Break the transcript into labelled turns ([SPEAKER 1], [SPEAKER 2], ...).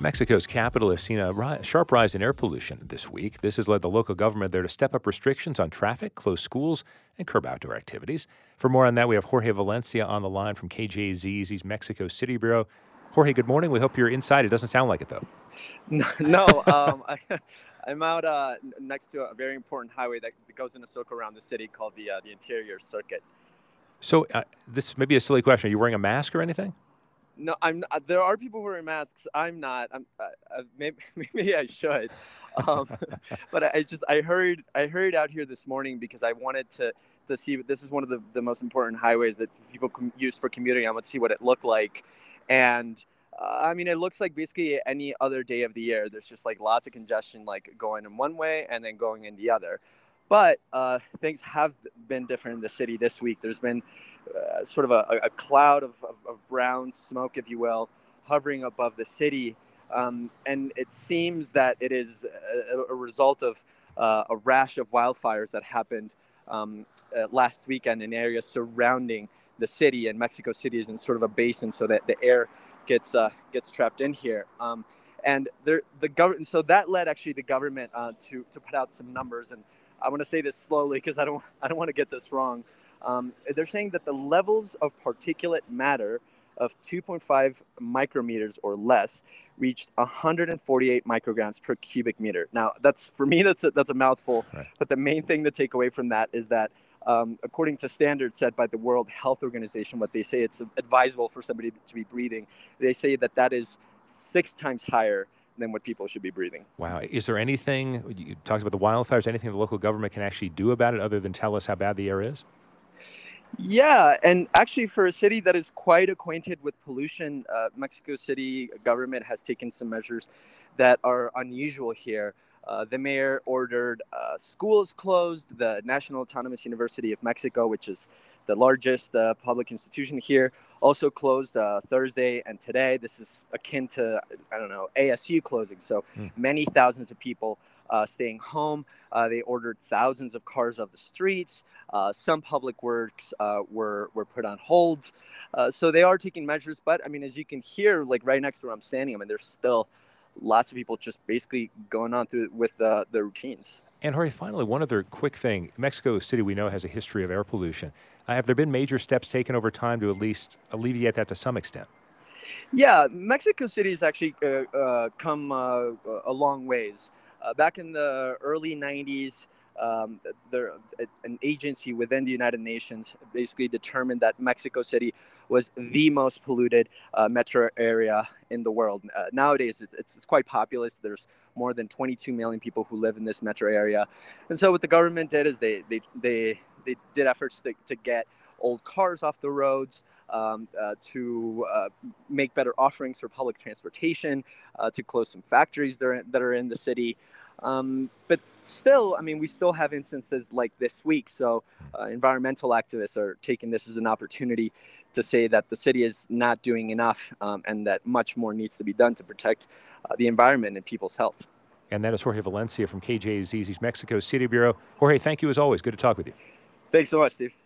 [SPEAKER 1] Mexico's capital has seen a sharp rise in air pollution this week. This has led the local government there to step up restrictions on traffic, close schools, and curb outdoor activities. For more on that, we have Jorge Valencia on the line from KJZZ's Mexico City Bureau. Jorge, good morning. We hope you're inside. It doesn't sound like it, though.
[SPEAKER 2] No, I'm out next to a very important highway that goes in a circle around the city called the Interior Circuit.
[SPEAKER 1] So this may be a silly question. Are you wearing a mask or anything?
[SPEAKER 2] No, I'm. There are people who wear masks. I'm not. Maybe I should, but I hurried out here this morning because I wanted to see. This is one of the most important highways that people use for commuting. I want to see what it looked like, and it looks like basically any other day of the year. There's just like lots of congestion, like going in one way and then going in the other. But things have been different in the city this week. There's been sort of a cloud of brown smoke, if you will, hovering above the city. And it seems that it is a result of a rash of wildfires that happened last weekend in areas surrounding the city. And Mexico City is in sort of a basin so that the air gets trapped in here. And the government, so that led actually the government to put out some numbers. And I want to say this slowly because I don't want to get this wrong. They're saying that the levels of particulate matter of 2.5 micrometers or less reached 148 micrograms per cubic meter. Now, that's a mouthful. Right. But the main thing to take away from that is that according to standards set by the World Health Organization, what they say it's advisable for somebody to be breathing, they say that is 6 times higher than what people should be breathing.
[SPEAKER 1] Wow. Is there anything, you talked about the wildfires, anything the local government can actually do about it other than tell us how bad the air is?
[SPEAKER 2] Yeah, and actually for a city that is quite acquainted with pollution, Mexico City government has taken some measures that are unusual here. The mayor ordered schools closed. The National Autonomous University of Mexico, which is the largest public institution here, also closed Thursday and today. This is akin to, ASU closing. So many thousands of people staying home. They ordered thousands of cars off the streets. Some public works were put on hold. So they are taking measures. But, as you can hear, like right next to where I'm standing, there's still lots of people just basically going on through with the routines.
[SPEAKER 1] And Jorge, finally, one other quick thing. Mexico City, we know, has a history of air pollution. Have there been major steps taken over time to at least alleviate that to some extent?
[SPEAKER 2] Yeah, Mexico City has actually come a long ways. Back in the early 90s, an agency within the United Nations basically determined that Mexico City was the most polluted metro area in the world. Nowadays, it's quite populous. There's more than 22 million people who live in this metro area. And so what the government did is they did efforts to get old cars off the roads, to make better offerings for public transportation, to close some factories that are in the city. But still, we still have instances like this week. So environmental activists are taking this as an opportunity to say that the city is not doing enough and that much more needs to be done to protect the environment and people's health.
[SPEAKER 1] And that is Jorge Valencia from KJZZ's Mexico City Bureau. Jorge, thank you as always. Good to talk with you.
[SPEAKER 2] Thanks so much, Steve.